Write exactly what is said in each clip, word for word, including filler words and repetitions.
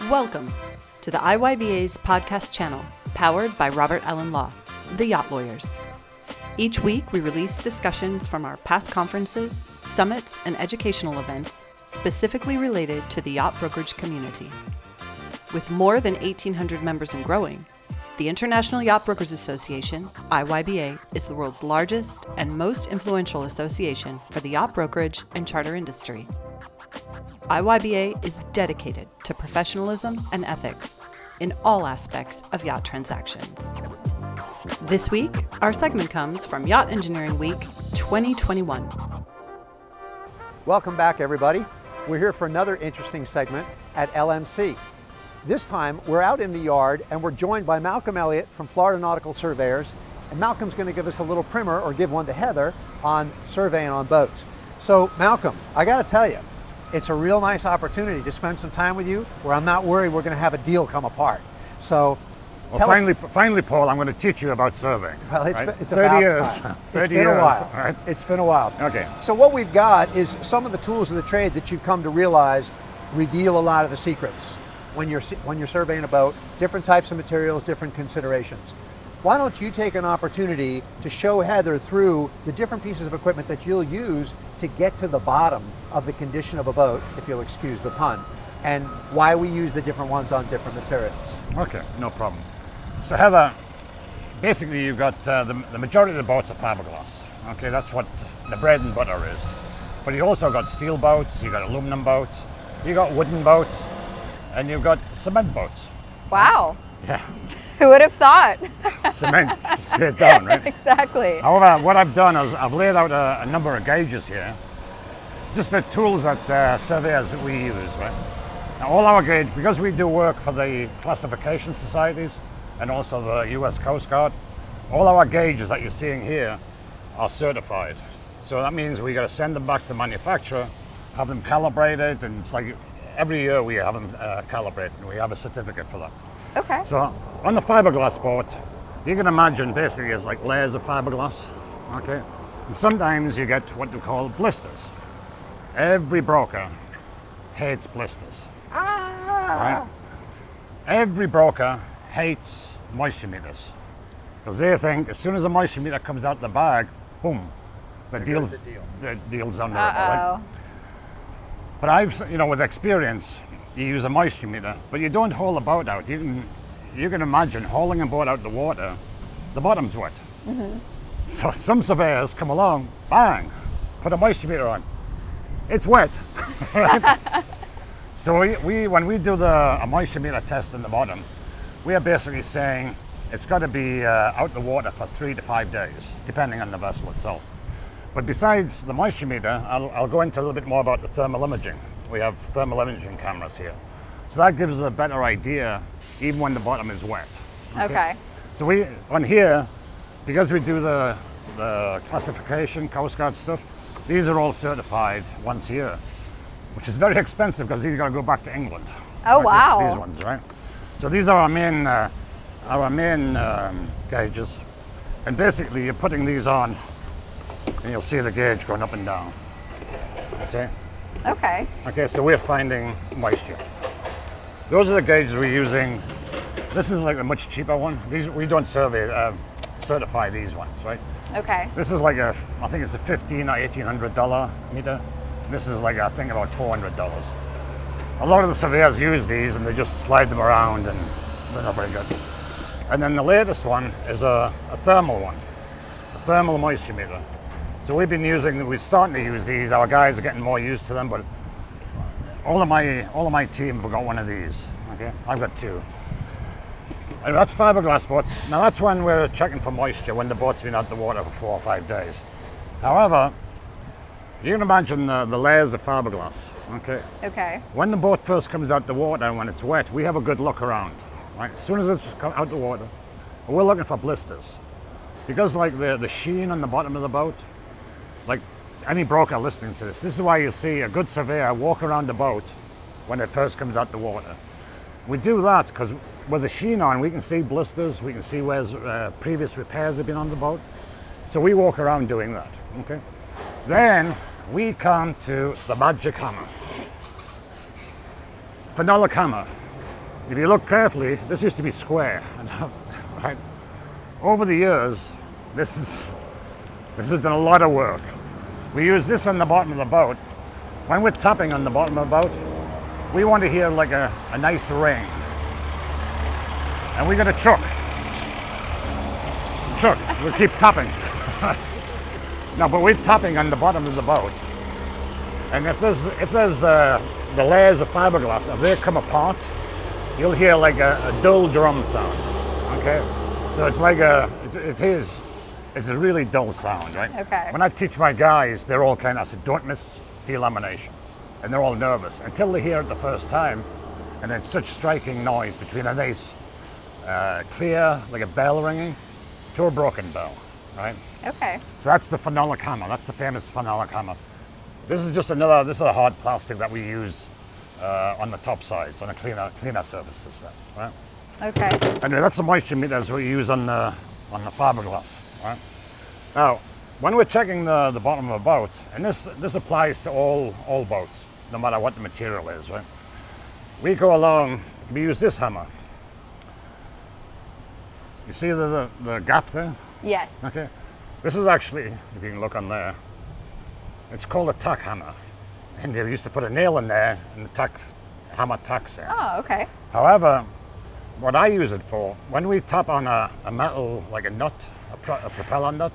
Welcome to the I Y B A's podcast channel, powered by Robert Allen Law, the Yacht Lawyers. Each week, we release discussions from our past conferences, summits, and educational events specifically related to the yacht brokerage community. With more than eighteen hundred members and growing, the International Yacht Brokers Association, I Y B A, is the world's largest and most influential association for the yacht brokerage and charter industry. I Y B A is dedicated to professionalism and ethics in all aspects of yacht transactions. This week, our segment comes from Yacht Engineering Week twenty twenty-one. Welcome back, everybody. We're here for another interesting segment at L M C. This time, we're out in the yard and we're joined by Malcolm Elliott from Florida Nautical Surveyors. And Malcolm's going to give us a little primer, or give one to Heather, on surveying on boats. So, Malcolm, I got to tell you, it's a real nice opportunity to spend some time with you where I'm not worried we're going to have a deal come apart. So, well, tell finally, us, finally, Paul, I'm going to teach you about surveying. Well, it's, right? been, it's thirty about years. time. thirty it's been years, a while. right? It's been a while. Okay. So what we've got is some of the tools of the trade that you've come to realize reveal a lot of the secrets when you're when you're surveying a boat, different types of materials, different considerations. Why don't you take an opportunity to show Heather through the different pieces of equipment that you'll use to get to the bottom of the condition of a boat, if you'll excuse the pun, and why we use the different ones on different materials. Okay, no problem. So Heather, basically you've got uh, the, the majority of the boats are fiberglass. Okay, that's what the bread and butter is. But you also got steel boats, you got aluminum boats, you got wooden boats, and you've got cement boats. Wow. Yeah. Who would have thought? Cement, straight down, right? Exactly. However, what I've done is I've laid out a, a number of gauges here, just the tools that uh, surveyors that we use, right? Now, all our gauge, because we do work for the classification societies and also the U S Coast Guard, all our gauges that you're seeing here are certified. So that means we got to send them back to manufacturer, have them calibrated, and it's like every year we have them uh, calibrated, and we have a certificate for that. Okay. So on the fiberglass boat, you can imagine basically it's like layers of fiberglass, okay? And sometimes you get what we call blisters. Every broker hates blisters. Ah. Right? Every broker hates moisture meters, because they think as soon as a moisture meter comes out the bag, boom, the There deal's goes the deal. the deal's under it, right? Uh-oh. But I've, you know, with experience, you use a moisture meter, but you don't haul a boat out. You can, you can imagine hauling a boat out the water, the bottom's wet. Mm-hmm. So some surveyors come along, bang, put a moisture meter on. It's wet. Right? So we, we, when we do the a moisture meter test in the bottom, we are basically saying it's got to be uh, out the water for three to five days, depending on the vessel itself. But besides the moisture meter, I'll, I'll go into a little bit more about the thermal imaging. We have thermal imaging cameras here. So that gives us a better idea even when the bottom is wet. Okay. okay. So we, on here, because we do the, the classification, Coast Guard stuff, these are all certified once a year, which is very expensive because these got to go back to England. Oh, right? wow. These ones, right? So these are our main, uh, our main um, gauges. And basically you're putting these on and you'll see the gauge going up and down. See? Okay. Okay, so we're finding moisture. Those are the gauges we're using. This is like a much cheaper one. These we don't survey, uh, certify these ones, right? Okay. This is like a, I think it's a fifteen or eighteen hundred dollar meter. This is like I think about four hundred dollars. A lot of the surveyors use these and they just slide them around and they're not very good. And then the latest one is a, a thermal one, a thermal moisture meter. So we've been using, we're starting to use these. Our guys are getting more used to them, but all of my all of my team have got one of these. Okay, I've got two. And that's fiberglass boats. Now that's when we're checking for moisture when the boat's been out the water for four or five days. However, you can imagine the, the layers of fiberglass. Okay. Okay. When the boat first comes out the water and when it's wet, we have a good look around. Right. As soon as it's come out the water, we're looking for blisters, because like the the sheen on the bottom of the boat. Like any broker listening to this, this is why you see a good surveyor walk around the boat when it first comes out the water. We do that because with the sheen on, we can see blisters, we can see where uh, previous repairs have been on the boat. So we walk around doing that, okay? Then we come to the magic hammer. Phenolic hammer. if you look carefully, this used to be square. Right? Over the years, this is this has done a lot of work. We use this on the bottom of the boat. When we're tapping on the bottom of the boat, we want to hear like a, a nice ring. And we got a chuck. Chuck, we keep tapping. No, but we're tapping on the bottom of the boat. And if there's if there's uh, the layers of fiberglass, if they come apart, you'll hear like a, a dull drum sound. Okay, so it's like a it, it is it's a really dull sound, right? Okay. When I teach my guys, they're all kind of I said, don't miss delamination, and they're all nervous until they hear it the first time, and it's such striking noise between a nice uh, clear like a bell ringing to a broken bell, right? Okay. So that's the phenolic hammer. That's the famous phenolic hammer. This is just another, this is a hard plastic that we use uh, on the top sides, on the cleaner, cleaner surfaces, right? Okay. Anyway, that's the moisture meters we use on the, on the fiberglass, right? Now, when we're checking the, the bottom of a boat, and this, this applies to all, all boats, no matter what the material is, right? We go along, we use this hammer. You see the, the, the gap there? Yes. Okay. This is actually, if you can look on there, it's called a tack hammer. And they used to put a nail in there and the tack hammer tacks there. Oh, okay. However, what I use it for, when we tap on a, a metal, like a nut, a, pro, a propeller nut,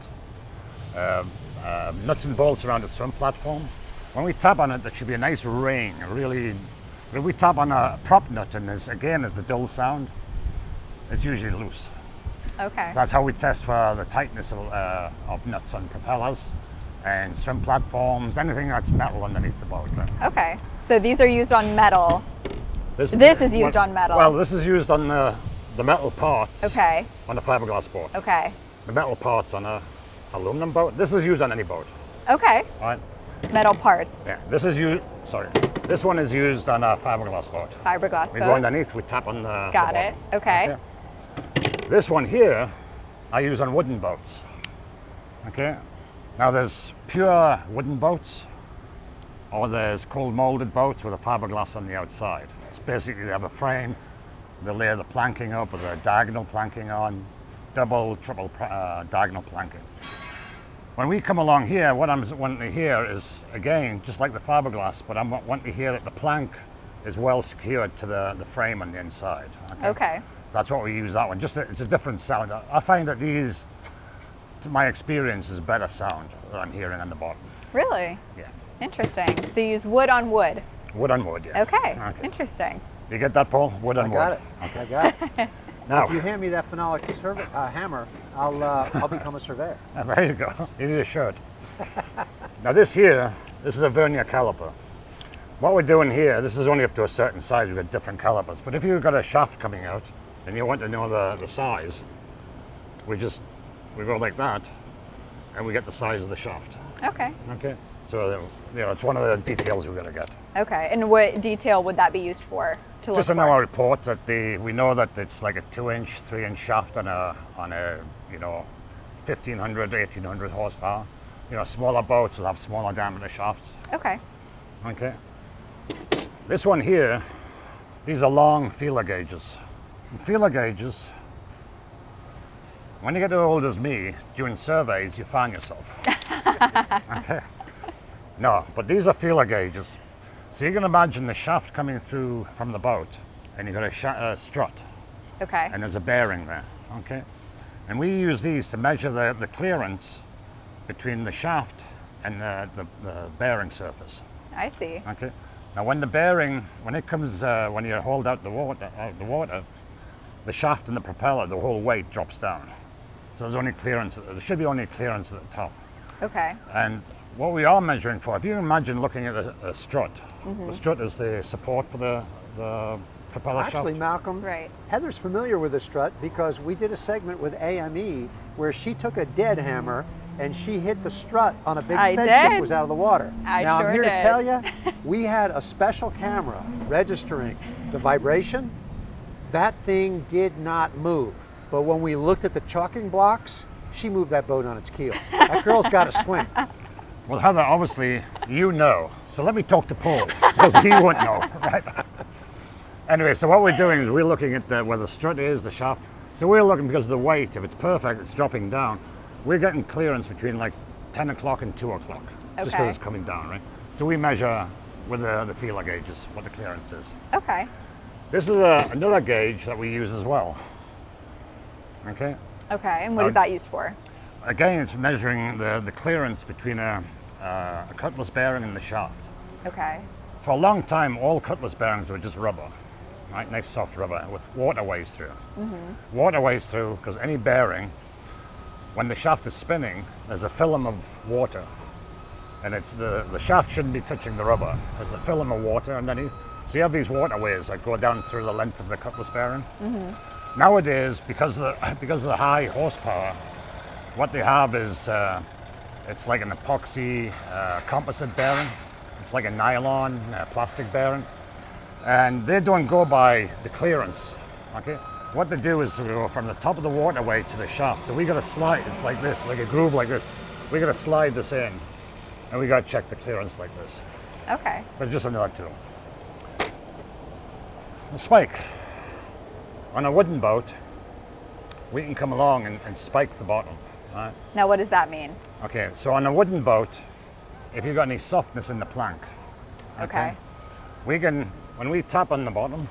um, uh, nuts and bolts around the swim platform, when we tap on it, there should be a nice ring, a really, if we tap on a prop nut and there's, again, there's the dull sound, it's usually loose. Okay. So that's how we test for the tightness of, uh, of nuts on propellers and swim platforms, anything that's metal underneath the boat. Right? Okay. So these are used on metal. This, This is used well, on metal. Well, this is used on the, the metal parts Okay. on a fiberglass boat. Okay. The metal parts on a aluminum boat. This is used on any boat, Okay. right? Metal parts. Yeah. This is used. Sorry. This one is used on a fiberglass boat. Fiberglass We boat. go underneath. We tap on the. Got the it. bottom. Okay. Okay. This one here, I use on wooden boats. Okay. Now there's pure wooden boats, or there's cold molded boats with a fiberglass on the outside. It's basically they have a frame, they lay the planking up with a diagonal planking on, double, triple uh, diagonal planking. When we come along here, what I'm wanting to hear is, again, just like the fiberglass, but I'm wanting to hear that the plank is well secured to the, the frame on the inside. Okay. Okay. So that's what we use that one. Just a, it's a different sound. I I find that these, to my experience, is better sound that I'm hearing on the bottom. Really? Yeah. Interesting. So you use wood on wood. Wood on wood, yeah. Okay. Okay. Interesting. You get that, Paul? Wood on I wood. got it. Okay. I got it. Now, If you hand me that phenolic survey, uh, hammer, I'll uh, I'll become a surveyor. there you go. You need a shirt. Now this here, this is a vernier caliper. What we're doing here, this is only up to a certain size. We've got different calipers. But if you've got a shaft coming out and you want to know the, the size, we just, we go like that and we get the size of the shaft. Okay. Okay? So, you know, it's one of the details we're going to get. Okay. And what detail would that be used for? To look Just in for? our report that the, we know that it's like a two inch, three inch shaft on a, on a, you know, fifteen hundred, eighteen hundred horsepower. You know, smaller boats will have smaller diameter shafts. Okay. Okay. This one here, these are long feeler gauges. And feeler gauges, when you get as old as me, doing surveys, you find yourself. Okay. No, but these are feeler gauges. So you can imagine the shaft coming through from the boat, and you've got a sh- uh, strut, Okay. and there's a bearing there. Okay. And we use these to measure the, the clearance between the shaft and the, the, the bearing surface. I see. Okay. Now, when the bearing, when it comes, uh, when you hold out the water, out the water, the shaft and the propeller, the whole weight drops down. So there's only clearance. There should be only clearance at the top. Okay. And what we are measuring for, if you imagine looking at a, a strut, the strut is the support for the the propeller Actually, shaft. Malcolm, Right. Heather's familiar with the strut because we did a segment with A M E where she took a dead hammer and she hit the strut on a big I fed did. ship was out of the water. I now sure I'm here did. to tell you, we had a special camera registering the vibration. That thing did not move. But when we looked at the chalking blocks, she moved that boat on its keel. That girl's got to swim. Well, Heather, obviously you know. So let me talk to Paul because he won't know, right? Anyway, so what we're doing is we're looking at the, where the strut is, the shaft. So we're looking because of the weight. If it's perfect, it's dropping down. We're getting clearance between like ten o'clock and two o'clock, just because Okay. it's coming down, right? So we measure with the, the feeler gauges what the clearance is. Okay. This is a, another gauge that we use as well. Okay. Okay. And what is Uh, that used for? Again, it's measuring the, the clearance between a, uh, a cutlass bearing and the shaft. Okay. For a long time, all cutlass bearings were just rubber, right? Nice soft rubber with waterways through. Mm-hmm. Waterways through, because any bearing, when the shaft is spinning, there's a film of water. And it's the, the shaft shouldn't be touching the rubber. There's a film of water underneath. So you have these waterways that go down through the length of the cutlass bearing. Mm-hmm. Nowadays, because of the, because of the high horsepower, what they have is, uh, it's like an epoxy uh, composite bearing. It's like a nylon uh, plastic bearing. And they don't go by the clearance, okay? What they do is we go from the top of the waterway to the shaft. So we got to slide, it's like this, like a groove like this. We got to slide this in, and we got to check the clearance like this. Okay. But it's just another tool. The spike. On a wooden boat, we can come along and, and spike the bottom, right? Now, what does that mean? Okay, so on a wooden boat, if you've got any softness in the plank, Okay. we can, when we tap on the bottom,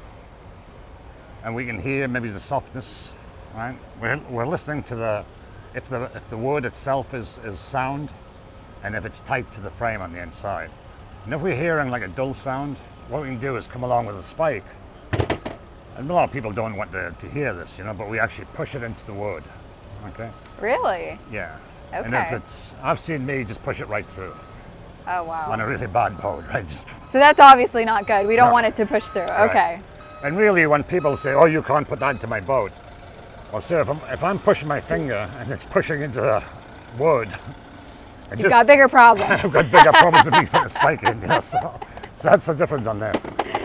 and we can hear maybe the softness, right? We're, we're listening to the, if the if the wood itself is, is sound, and if it's tight to the frame on the inside. And if we're hearing like a dull sound, what we can do is come along with a spike, and a lot of people don't want to, to hear this, you know, but we actually push it into the wood, okay? Really? Yeah. And if Okay. it's, I've seen me just push it right through Oh, wow. on a really bad boat, right? Just, So that's obviously not good. We don't No. want it to push through. Okay. and really, when people say, "Oh, you can't put that into my boat," well, sir, if I'm, if I'm pushing my finger and it's pushing into the wood, it You've just, got bigger problems. I've got bigger problems than me putting a spike in. You know, so, so that's the difference on there.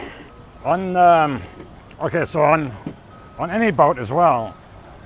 On um, okay, so on on any boat as well,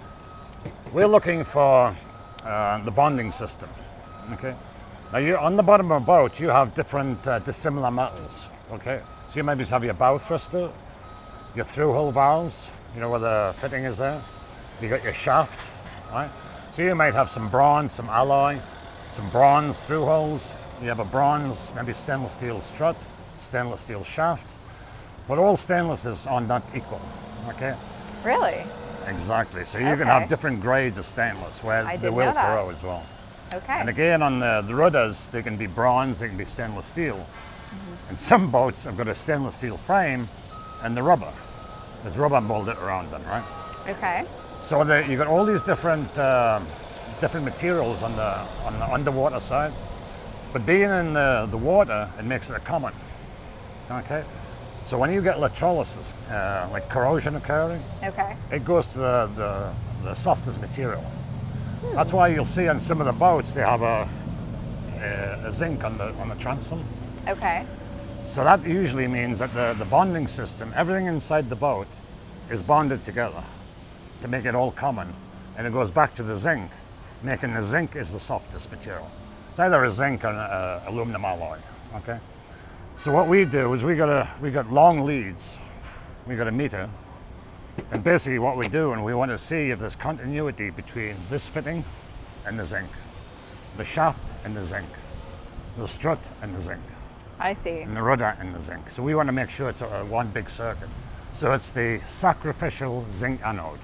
we're looking for uh, the bonding system. Okay, now you on the bottom of a boat, you have different uh, dissimilar metals. Okay, so you maybe have your bow thruster, your through-hole valves, you know where the fitting is there. You got your shaft, right? So you might have some bronze, some alloy, some bronze through holes. You have a bronze, maybe stainless steel strut, stainless steel shaft. But all stainlesses are not equal, okay? Really? Exactly. So you can Okay. have different grades of stainless where I they didn't will know that. corrode as well. Okay. And again, on the, the rudders, they can be bronze, they can be stainless steel. And some boats have got a stainless steel frame and the rubber. There's rubber molded around them, right? Okay. So the, you got all these different uh, different materials on the on the underwater side, but being in the, the water, it makes it a common. Okay, so when you get electrolysis, uh, like corrosion occurring, Okay. it goes to the, the, the softest material. That's why you'll see on some of the boats they have a, a, a zinc on the on the transom. Okay. So that usually means that the, the bonding system, everything inside the boat, is bonded together to make it all common, and it goes back to the zinc, making the zinc is the softest material. It's either a zinc or a, a aluminum alloy. Okay. So what we do is we got a we got long leads, we got a meter, and basically what we do, and we want to see if there's continuity between this fitting and the zinc, the shaft and the zinc, the strut and the zinc, I see. and the rudder and the zinc. So we want to make sure it's a, a one big circuit. So it's the sacrificial zinc anode.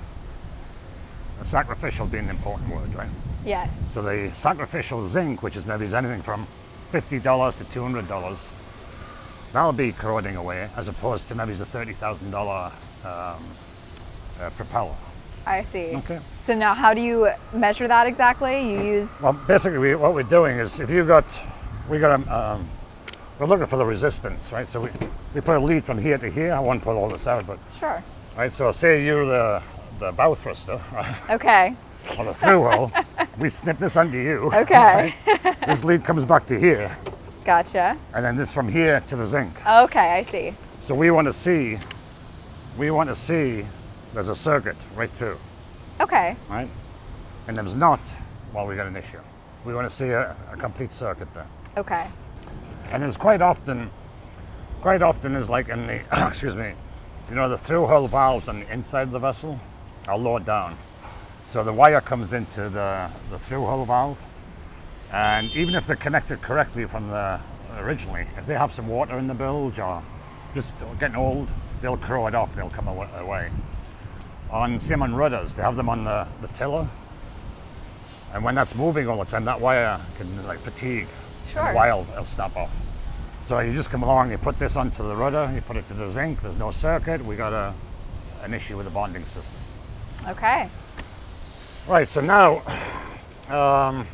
The sacrificial being the important word, right? Yes. So the sacrificial zinc, which is maybe is anything from fifty dollars to two hundred dollars, that'll be corroding away, as opposed to maybe the thirty thousand dollars um, uh, propeller. I see. Okay. So now how do you measure that exactly? You use, Well, basically, we, what we're doing is if you've got, we got a, um, we're looking for the resistance, right? So we, we put a lead from here to here. I won't pull all this out, but sure. right. So say you're the the bow thruster, right, Okay. or the through hole. We snip this onto you. Okay. right? This lead comes back to here, Gotcha. and then this from here to the zinc. Okay, I see. So we want to see, we want to see there's a circuit right through, Okay. right? And there's not, well, we got an issue. We want to see a, a complete circuit there. Okay. And there's quite often, quite often is like in the, excuse me, you know, the through-hull valves on the inside of the vessel are lowered down. So the wire comes into the, the through-hull valve, and even if they're connected correctly from the originally, if they have some water in the bilge or just getting old, they'll crow it off, they'll come awa- away. On same on rudders, they have them on the, the tiller, and when that's moving all the time, that wire can like fatigue. Sure. And the wire will it'll snap off. So you just come along, you put this onto the rudder, you put it to the zinc, there's no circuit, we got a, an issue with the bonding system. Okay. Right, so now, um,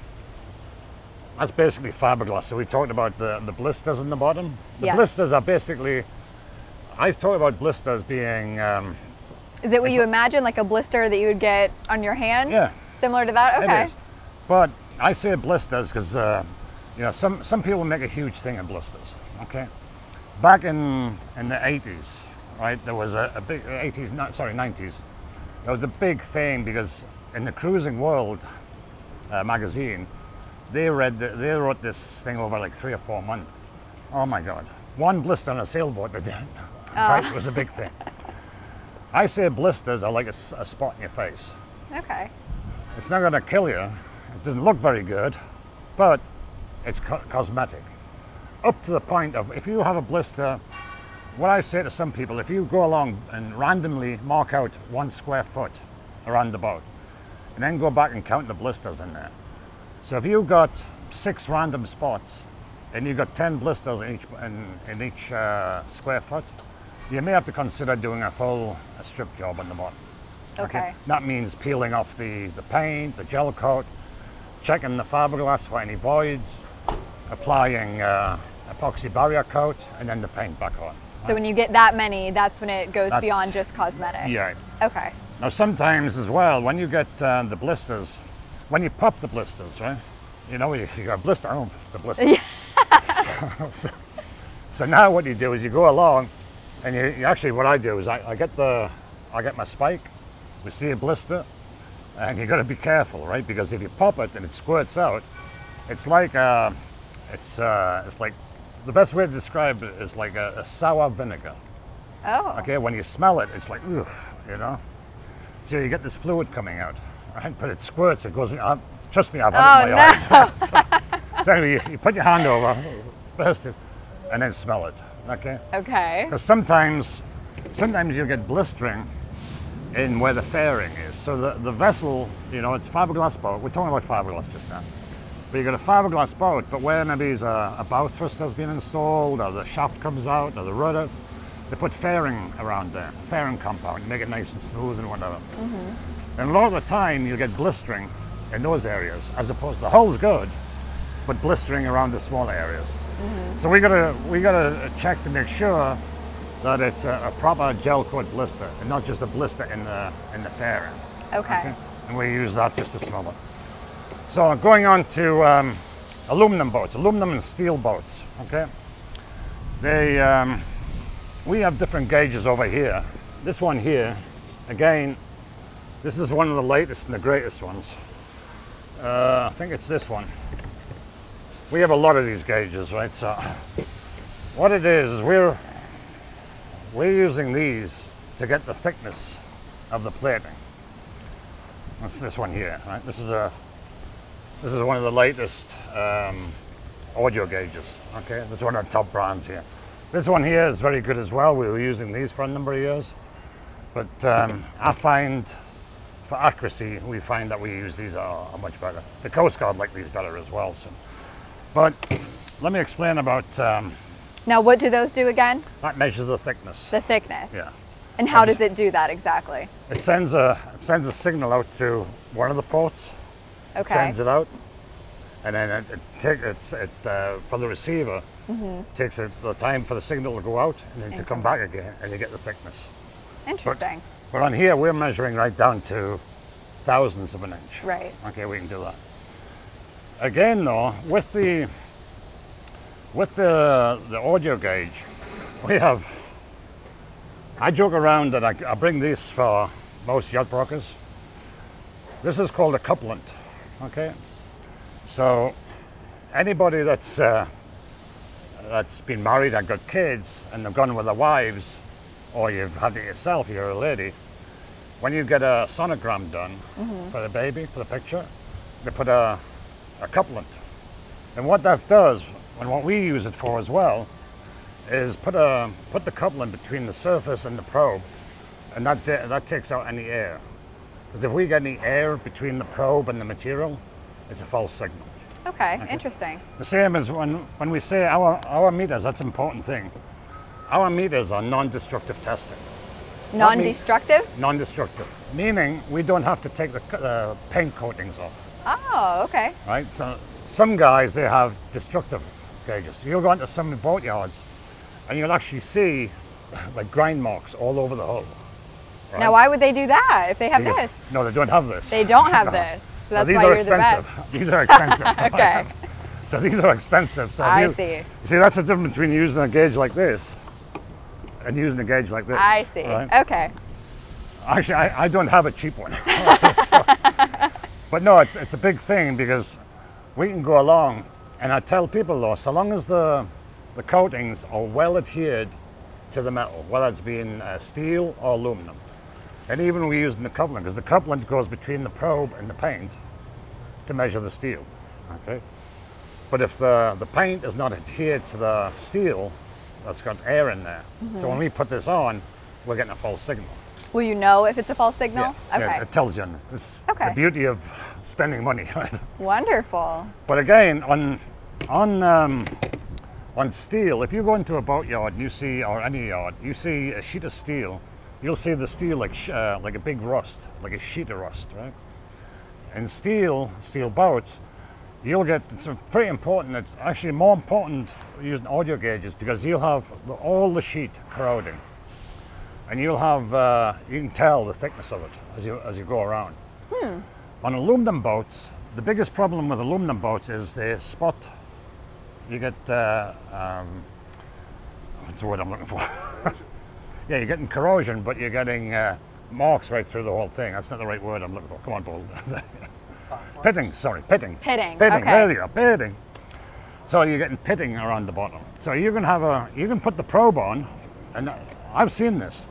that's basically fiberglass. So we talked about the, the blisters in the bottom. The Yes. blisters are basically, I talk about blisters being, um, Is it what you imagine, like a blister that you would get on your hand? yeah, Similar to that? Okay. it is. But I say blisters because, uh, you know, some, some people make a huge thing of blisters, okay? Back in, in the eighties, right, there was a, a big, eighties, not, sorry, nineties, there was a big thing because in the Cruising World uh, magazine, they read, the, they wrote this thing over like three or four months. Oh my God, one blister on a sailboat, they did, right, it was a big thing. I say blisters are like a, s- a spot in your face. Okay. It's not going to kill you. It doesn't look very good, but it's co- cosmetic. Up to the point of if you have a blister, what I say to some people, if you go along and randomly mark out one square foot around the boat, and then go back and count the blisters in there. So if you got six random spots, and you got ten blisters in each in, in each uh, square foot, you may have to consider doing a full a strip job on the bottom. Okay. That means peeling off the, the paint, the gel coat, checking the fiberglass for any voids, applying uh, epoxy barrier coat, and then the paint back on. So when you get that many, that's when it goes That's- beyond just cosmetic. Yeah. Okay. Now sometimes as well, when you get uh, the blisters, when you pop the blisters, right? You know, you, you got a blister, oh, it's a blister. so, so, so now what you do is you go along, and you, you actually, what I do is I, I get the, I get my spike, we see a blister, and you got to be careful, right? Because if you pop it and it squirts out, it's like, uh, it's, uh, it's like, the best way to describe it is like a, a sour vinegar. Oh. Okay, when you smell it, it's like, ugh, you know? So you get this fluid coming out, right? But it squirts, it goes in, uh, trust me, I've had it in Oh, my eyes. so, so anyway, you, you put your hand over, burst it, and then smell it, okay? Okay. Because sometimes, sometimes you'll get blistering in where the fairing is. So the, the vessel, you know, it's fiberglass boat. We're talking about fiberglass just now. But you got a fiberglass boat, but where maybe is a, a bow thrust has been installed, or the shaft comes out, or the rudder, they put fairing around there, fairing compound, make it nice and smooth and whatever. Mm-hmm. And a lot of the time you'll get blistering in those areas, as opposed to the hull's good, but blistering around the smaller areas. Mm-hmm. So we gotta we gotta check to make sure that it's a, a proper gel coat blister and not just a blister in the in the fairing. Okay. And we use that just to smell it. So going on to um, aluminum boats, aluminum and steel boats. Okay, they um, we have different gauges over here. This one here, again, this is one of the latest and the greatest ones. Uh, I think it's this one. We have a lot of these gauges, right? So what it is is we're we're using these to get the thickness of the plating. That's this one here, right? This is a this is one of the latest um, audio gauges. Okay, this is one of the top brands here. This one here is very good as well. We were using these for a number of years, but um, I find for accuracy, we find that we use these are, are much better. The Coast Guard like these better as well. So, but let me explain about um, Now, what do those do again? that measures the thickness. The thickness. Yeah. And how does it do that exactly? It sends a it sends a signal out through one of the ports. It Okay. sends it out, and then it, it take it's it uh, for the receiver. Mm-hmm. Takes it the time for the signal to go out and then to come back again, and you get the thickness. Interesting. But on here, we're measuring right down to thousandths of an inch. Right. Okay, we can do that. Again, though, with the with the the audio gauge, we have. I joke around that I, I bring these for most yacht brokers. This is called a couplant. Okay, so anybody that's uh, that's been married and got kids and they've gone with their wives or you've had it yourself, you're a lady, when you get a sonogram done mm-hmm. for the baby, for the picture, they put a, a couplant. And what that does, and what we use it for as well, is put a put the couplant between the surface and the probe, and that that takes out any air. Because if we get any air between the probe and the material, it's a false signal. Okay, okay. Interesting. The same as when, when we say our, our meters, that's an important thing. Our meters are non-destructive testing. Non-destructive? Mean, non-destructive, meaning we don't have to take the uh, paint coatings off. Oh, okay. Right, so some guys, they have destructive gauges. You'll go into some boatyards and you'll actually see like grind marks all over the hull. Right? Now, why would they do that if they have Because, this? No, they don't have this. They don't have no. this. So Well, that's these why are you're expensive. the best. These are expensive. Okay. So these are expensive. So if I you, see. You see, that's the difference between using a gauge like this and using a gauge like this. I see. Right? Okay. Actually, I, I don't have a cheap one. So, but no, it's it's a big thing because we can go along, and I tell people though, so long as the the coatings are well adhered to the metal, whether it's being uh, steel or aluminum, and even we're using the couplant because the couplant goes between the probe and the paint to measure the steel. Okay, but if the the paint is not adhered to the steel, that's got air in there. Mm-hmm. So when we put this on, we're getting a false signal. Will you know if it's a false signal? Yeah, Okay. yeah, it tells you. This is Okay. the beauty of spending money, right? Wonderful. But again, on on um, on steel, if you go into a boatyard and you see, or any yard, you see a sheet of steel, you'll see the steel like sh- uh, like a big rust, like a sheet of rust, right? And steel, steel boats, you'll get, it's pretty important, it's actually more important using audio gauges because you'll have the, all the sheet corroding. And you'll have, uh, you can tell the thickness of it as you as you go around. Hmm. On aluminum boats, the biggest problem with aluminum boats is they spot. You get, uh, um, what's the word I'm looking for? Yeah, you're getting corrosion, but you're getting uh, marks right through the whole thing. That's not the right word I'm looking for. Come on, Paul. Pitting, sorry, pitting. Pitting, Pitting, okay. there you go, pitting. So you're getting pitting around the bottom. So you can have a, you can put the probe on, and I've seen this.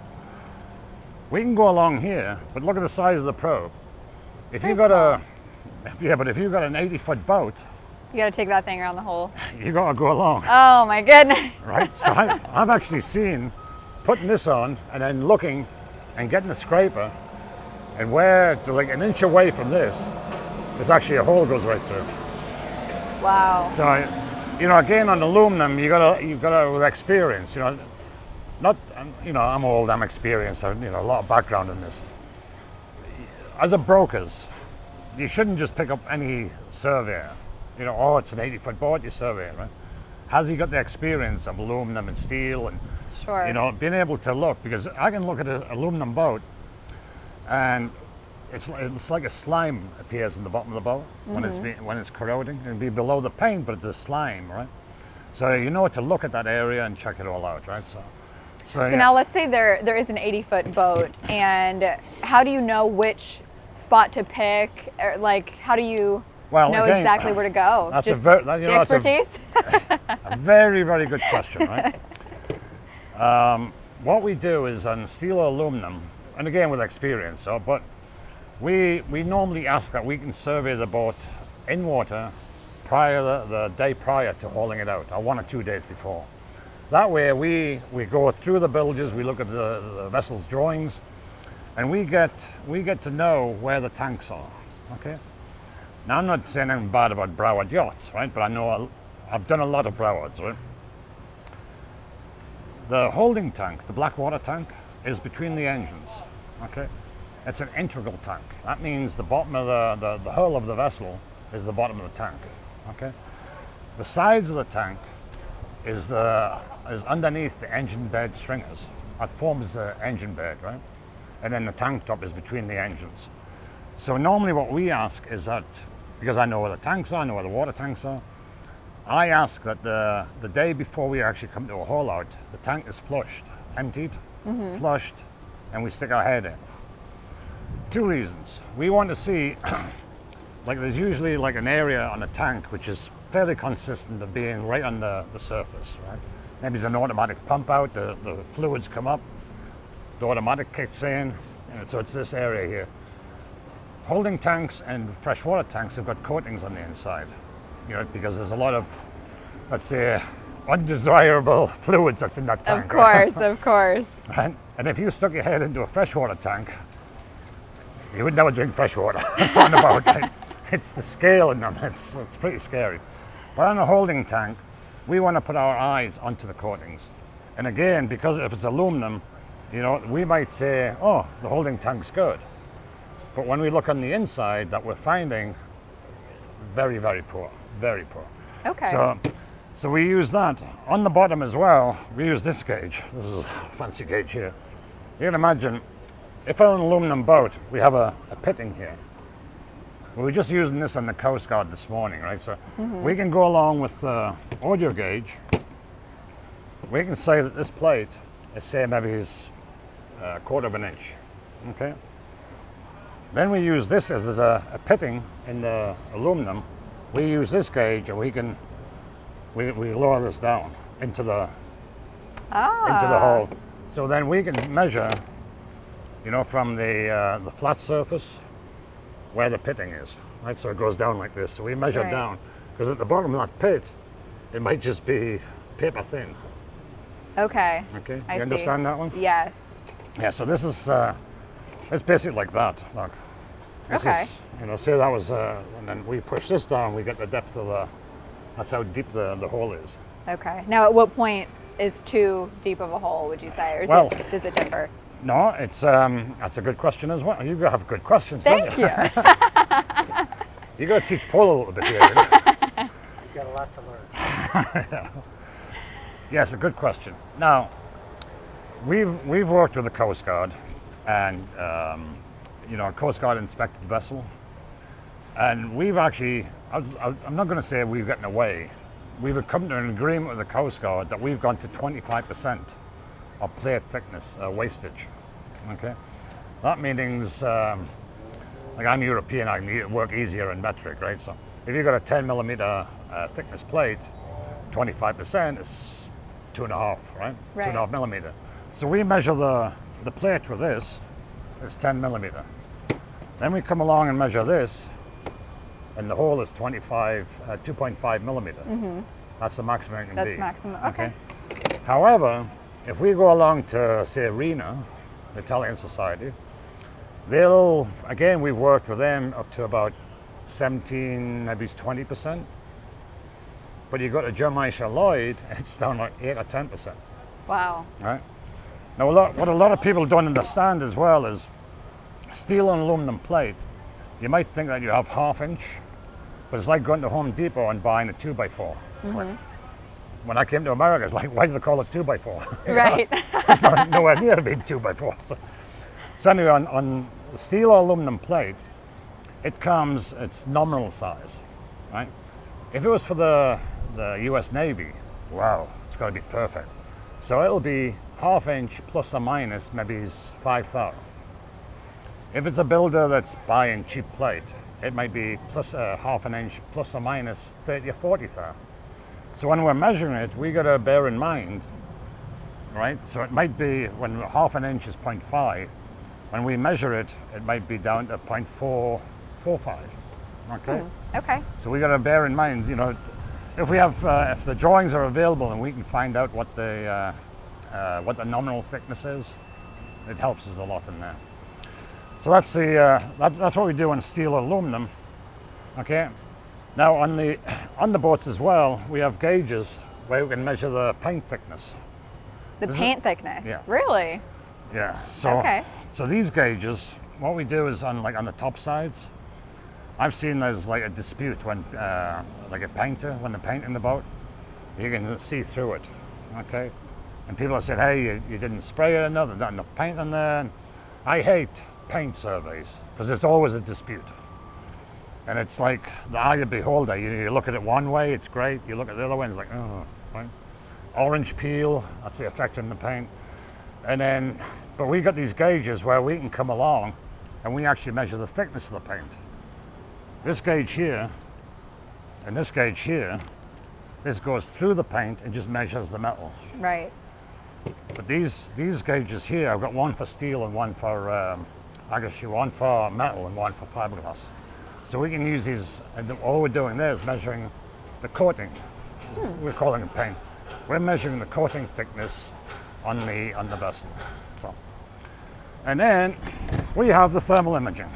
We can go along here, but look at the size of the probe. If you got a, yeah, but if you got an eighty foot boat, You got to take that thing around the hole. you got to go along, Oh my goodness. right? So I, I've actually seen putting this on and then looking and getting a scraper, and where to like an inch away from this, there's actually a hole goes right through. Wow. So, you know, again on aluminum, you gotta you gotta with experience, you know. Not, you know, I'm old, I'm experienced, I, you know, a lot of background in this. As a brokers, you shouldn't just pick up any surveyor. You know, oh, it's an eighty foot boat, you survey it, right? Has he got the experience of aluminum and steel and, Sure. you know, being able to look, because I can look at an aluminum boat and it's, it's like a slime appears in the bottom of the boat mm-hmm. when it's be, when it's corroding. It'll be below the paint, but it's a slime, right? So you know to look at that area and check it all out, right? So. So, So yeah. now let's say there there is an eighty foot boat, and how do you know which spot to pick? Or like, how do you Well, know again, exactly where to go? That's a Just very, that, you the know, that's a, expertise? a very, very good question, right? um, what we do is on steel or aluminum, and again with experience, so, but we we normally ask that we can survey the boat in water prior the, the day prior to hauling it out, or one or two days before. That way we, we go through the bilges, we look at the, the vessel's drawings, and we get we get to know where the tanks are, okay? Now I'm not saying anything bad about Broward yachts, right? But I know I'll, I've done a lot of Browards, right? The holding tank, the black water tank, is between the engines, okay? It's an integral tank. That means the bottom of the, the, the hull of the vessel is the bottom of the tank, okay? The sides of the tank is the is underneath the engine bed stringers. That forms the engine bed, right? And then the tank top is between the engines. So normally what we ask is that, because I know where the tanks are, I know where the water tanks are, I ask that the, the day before we actually come to a haul out, the tank is flushed, emptied, mm-hmm. flushed, and we stick our head in. Two reasons. We want to see, like there's usually like an area on a tank which is fairly consistent of being right on the, the surface, right? Maybe it's an automatic pump out, the, the fluids come up, the automatic kicks in, and so it's this area here. Holding tanks and freshwater tanks have got coatings on the inside, you know, because there's a lot of, let's say, undesirable fluids that's in that tank. Of course, of course. Right? And if you stuck your head into a freshwater tank, you would never drink fresh water on the boat. Right? It's the scale in them, it's, it's pretty scary. But on a holding tank, we want to put our eyes onto the coatings. And again, because if it's aluminum, you know, we might say, oh, the holding tank's good. But when we look on the inside, that we're finding very, very poor, very poor. Okay. So, so we use that. On the bottom as well, we use this gauge. This is a fancy gauge here. You can imagine, if on an aluminum boat, we have a, a pitting here. We were just using this on the Coast Guard this morning, right? So mm-hmm. we can go along with the audio gauge. We can say that this plate is, say, maybe is a quarter of an inch, okay? Then we use this, if there's a, a pitting in the aluminum, we use this gauge and we can, we, we lower this down into the, ah. into the hole. So then we can measure, you know, from the, uh, the flat surface where the pitting is, right? So it goes down like this. So we measure right. down, because at the bottom of that pit, it might just be paper thin. Okay. Okay, you I understand see. that one? Yes. Yeah, so this is, uh, it's basically like that, look. This okay. is, you know, say that was, uh, and then we push this down, we get the depth of the, that's how deep the, the hole is. Okay. Now, at what point is too deep of a hole, would you say, or is Well, it, does it differ? No, it's, um, that's a good question as well. You have good questions, Thank don't you? you. You got to teach Paul a little bit here. You know? He's got a lot to learn. Yeah. Yes, a good question. Now, we've we've worked with the Coast Guard, and um, you know, a Coast Guard inspected vessel, and we've actually, I was, I, I'm not going to say we've gotten away. We've come to an agreement with the Coast Guard that we've gone to twenty-five percent of plate thickness uh, wastage. Okay, that means um, like I'm European, I can work easier in metric, right? So if you've got a ten millimeter uh, thickness plate, twenty-five percent is two and a half, right? Right. Two and a half millimeter. So we measure the, the plate with this, it's ten millimeter. Then we come along and measure this, and the hole is twenty-five, uh, two point five millimeter. Mm-hmm. That's the maximum it can That's be. maximum, okay. okay. However, if we go along to, say, RINA, the Italian Society, they'll, again, we've worked with them up to about seventeen, maybe twenty percent. But you go to Germanischer Lloyd, it's down like eight or ten percent. Wow. Right? Now, a lot, what a lot of people don't understand as well is steel and aluminum plate, you might think that you have half inch, but it's like going to Home Depot and buying a two by four. It's mm-hmm. like, when I came to America, it's like, why do they call it two by four? Right. It's not nowhere near being two by four. So, so anyway, on, on steel or aluminum plate, it comes, it's nominal size, right? If it was for the, the U S Navy, wow, it's got to be perfect. So it'll be half inch plus or minus maybe five thou. If it's a builder that's buying cheap plate, it might be plus uh, half an inch plus or minus thirty or forty thou. So when we're measuring it, we got to bear in mind, right? So it might be when half an inch is zero point five, when we measure it, it might be down to zero point four four five. Okay. Hmm. Okay. So we got to bear in mind, you know, if we have, uh, if the drawings are available and we can find out what the uh, uh, what the nominal thickness is, it helps us a lot in there. So that's the uh, that, that's what we do on steel or aluminum. Okay. Now on the on the boats as well, we have gauges where we can measure the paint thickness. The This paint is, thickness. yeah. Really? Yeah. So Okay. so these gauges, what we do is on like on the top sides. I've seen there's like a dispute when, uh, like a painter, when they're painting the boat, you can see through it, okay? And people have said, hey, you, you didn't spray it enough, there's not enough paint in there. And I hate paint surveys, because it's always a dispute. And it's like the eye of the beholder. You, you look at it one way, it's great. You look at the other one, it's like, oh, right? Orange peel, that's the effect in the paint. And then, but we got these gauges where we can come along and we actually measure the thickness of the paint. This gauge here, and this gauge here, this goes through the paint and just measures the metal. Right. But these these gauges here, I've got one for steel and one for, um, actually one for metal and one for fiberglass. So we can use these, and all we're doing there is measuring the coating. Hmm. We're calling it paint. We're measuring the coating thickness on the on the vessel. So, and then we have the thermal imaging.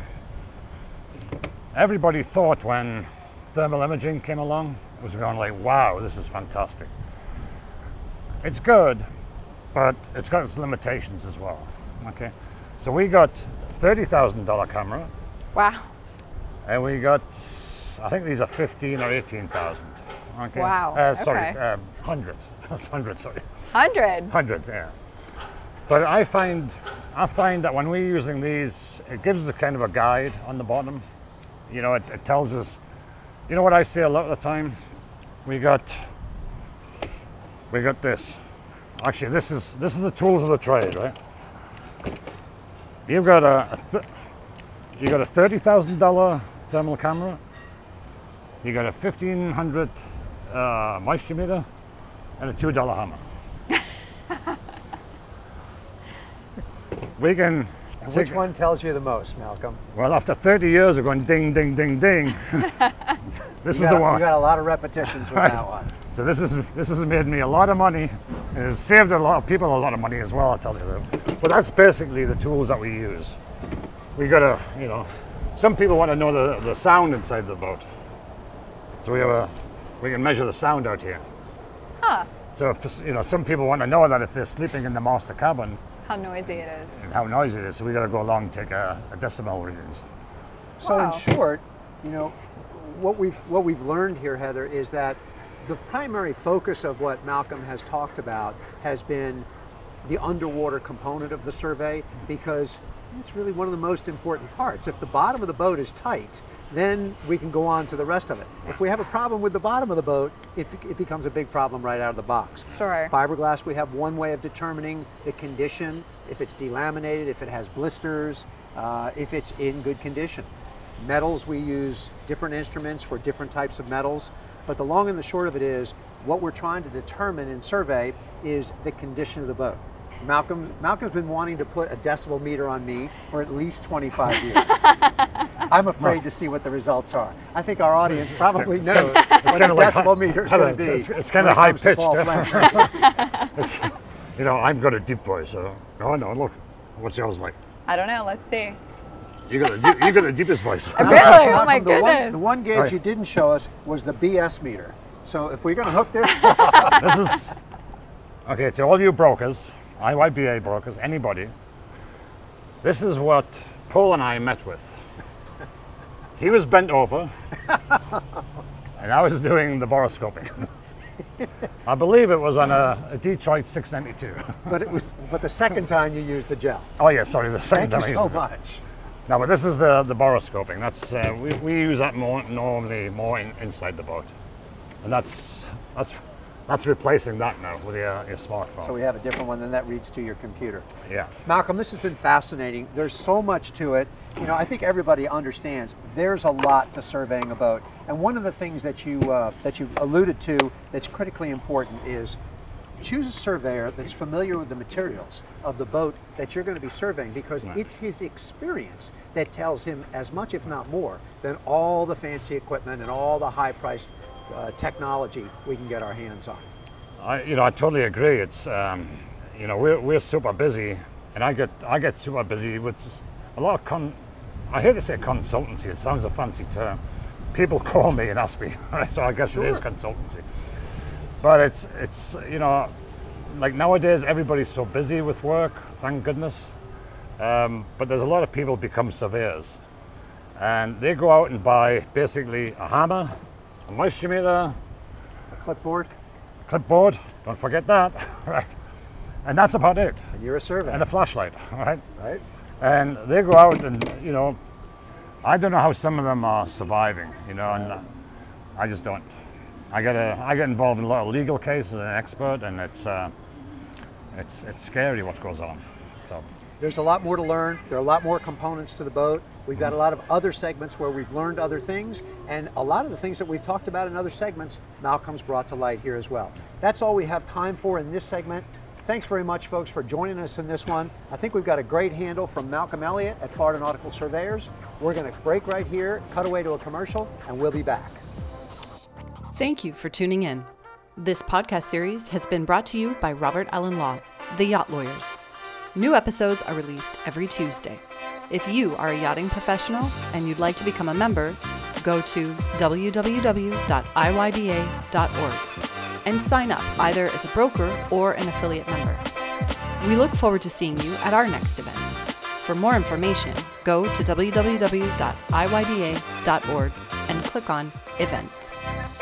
Everybody thought when thermal imaging came along, it was going like, wow, this is fantastic. It's good, but it's got its limitations as well. Okay, so we got thirty thousand dollar camera. Wow. And we got, I think these are fifteen or eighteen thousand. Okay. Wow. Uh, sorry, okay. um, hundred. That's hundred. Sorry. Hundred. Hundred. Yeah. But I find, I find that when we're using these, it gives us a kind of a guide on the bottom. You know, it, it tells us. You know what I say a lot of the time? We got, we got this. Actually, this is this is the tools of the trade, right? You've got a, a th- you got a thirty thousand dollar thermal camera. You got a fifteen hundred uh, moisture meter, and a two dollar hammer. We can. And which one tells you the most, Malcolm? Well, after thirty years of going ding, ding, ding, ding, this You is got, the one. you got a lot of repetitions with Right. that one. So this is this has made me a lot of money, and it's saved a lot of people a lot of money as well. I'll tell you that. But that's basically the tools that we use. We gotta, you know, some people want to know the, the sound inside the boat. So we have a, we can measure the sound out here. Huh. So if, you know, some people want to know that if they're sleeping in the master cabin How noisy it is. and how noisy it is. So we got to go along and take a, a decibel readings. So Wow. in short, you know, what we've what we've learned here, Heather, is that the primary focus of what Malcolm has talked about has been the underwater component of the survey, because it's really one of the most important parts. If the bottom of the boat is tight, then we can go on to the rest of it. If we have a problem with the bottom of the boat, it, it becomes a big problem right out of the box. Sure. Fiberglass, we have one way of determining the condition, if it's delaminated, if it has blisters, uh, if it's in good condition. Metals, we use different instruments for different types of metals, but the long and the short of it is, what we're trying to determine in survey is the condition of the boat. Malcolm, Malcolm's been wanting to put a decibel meter on me for at least twenty-five years. I'm afraid to see what the results are. I think our audience it's probably it's knows kinda- it's what a kinda like decibel hi- meter is Heather, going to be. it's- it's- it's kinda when it comes to high-pitched, Paul huh? Flannery. It's, you know, I've got a deep voice, so oh no, look, what's yours like? I don't know. Let's see. You got a deep, you got the deepest voice. Really? Oh my Malcolm, the one, goodness. the one gauge Right. you didn't show us was the B S meter. So if we're going to hook this, This is okay to all you brokers, I Y B A brokers, anybody. This is what Paul and I met with. He was bent over, and I was doing the boroscoping. I believe it was on a, a Detroit six ninety-two. but it was, but the second time you used the gel. Oh yeah, sorry, the second Thank you time I so used it. much. No, but this is the the boroscoping. That's uh, we, we use that more normally more in, inside the boat, and that's that's that's replacing that now with your, your smartphone. So we have a different one, then that reads to your computer. Yeah. Malcolm, this has been fascinating. There's so much to it. You know, I think everybody understands there's a lot to surveying a boat. And one of the things that you uh, that you alluded to that's critically important is choose a surveyor that's familiar with the materials of the boat that you're going to be surveying, because Right. it's his experience that tells him as much, if not more, than all the fancy equipment and all the high-priced uh, technology we can get our hands on. I, you know, I totally agree. It's, um, you know, we're, we're super busy, and I get I get super busy with just a lot of con. I hate to say consultancy. It sounds a fancy term. People call me and ask me, so I guess Sure. it is consultancy. But it's it's you know, like nowadays everybody's so busy with work. Thank goodness. Um, but there's a lot of people become surveyors, and they go out and buy basically a hammer, a moisture meter, A clipboard, clipboard, don't forget that, right? And that's about it. and you're a surveyor, And a flashlight, right? right? And they go out and, you know, I don't know how some of them are surviving, you know, and I just don't. I get a, I get involved in a lot of legal cases as an expert, and it's, uh, it's, it's scary what goes on. So, There's a lot more to learn. There are a lot more components to the boat. We've got a lot of other segments where we've learned other things, and a lot of the things that we've talked about in other segments, Malcolm's brought to light here as well. That's all we have time for in this segment. thanks very much, folks, for joining us in this one. I think we've got a great handle from Malcolm Elliott at Florida Nautical Surveyors. We're going to break right here, cut away to a commercial, and we'll be back. Thank you for tuning in. This podcast series has been brought to you by Robert Allen Law, the Yacht Lawyers. New episodes are released every Tuesday. If you are a yachting professional and you'd like to become a member, go to w w w dot i y b a dot org and sign up either as a broker or an affiliate member. We look forward to seeing you at our next event. For more information, go to w w w dot i y b a dot org and click on Events.